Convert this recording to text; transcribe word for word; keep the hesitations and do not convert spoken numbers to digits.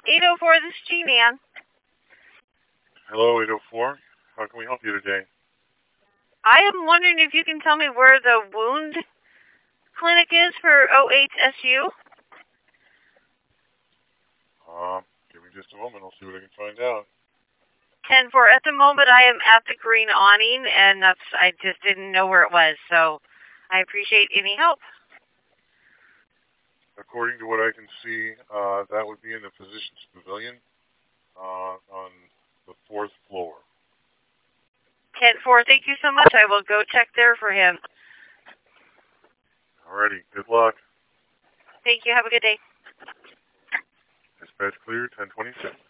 eight oh four, this is Jeannie Ann. Hello, eight oh four. How can we help you today? I am wondering if you can tell me where the wound clinic is for O H S U. Uh, give me just a moment. I'll see what I can find out. ten four, at the moment I am at the green awning, and that's, I just didn't know where it was, so I appreciate any help. According to what I can see, uh, that would be in the physician's pavilion uh, on the fourth floor. ten four, thank you so much. I will go check there for him. Alrighty, good luck. Thank you. Have a good day. Dispatch clear, ten twenty-six.